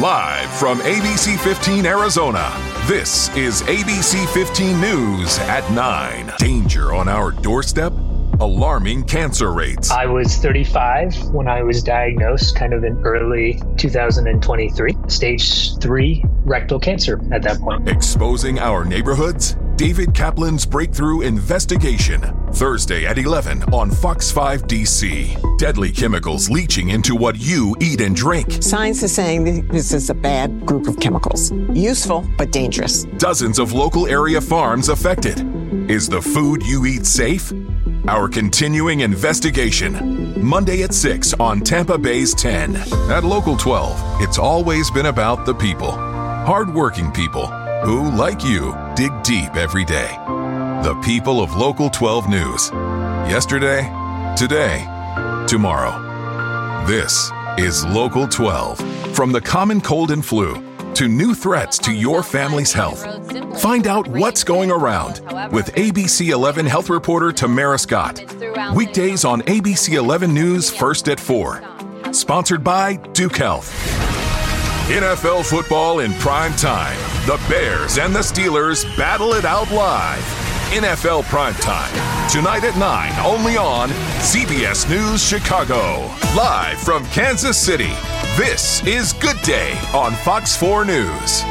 Live from ABC 15 Arizona, this is ABC 15 News at 9. Danger on our doorstep? Alarming cancer rates. I was 35 when I was diagnosed, kind of in early 2023. Stage 3 rectal cancer at that point. Exposing our neighborhoods? David Kaplan's Breakthrough Investigation. Thursday at 11 on Fox 5 DC. Deadly chemicals leaching into what you eat and drink. Science is saying this is a bad group of chemicals. Useful, but dangerous. Dozens of local area farms affected. Is the food you eat safe? Our continuing investigation. Monday at 6 on Tampa Bay's 10. At Local 12, it's always been about the people. Hardworking people who, like you, dig deep every day. The people of Local 12 News. Yesterday, today, tomorrow. This is Local 12. From the common cold and flu to new threats to your family's health. Find out what's going around with ABC 11 health reporter Tamara Scott. Weekdays on ABC 11 News first at 4. Sponsored by Duke Health. NFL football in prime time. The Bears and the Steelers battle it out live. NFL Prime Time. Tonight at 9, only on CBS News Chicago. Live from Kansas City, this is Good Day on Fox 4 News.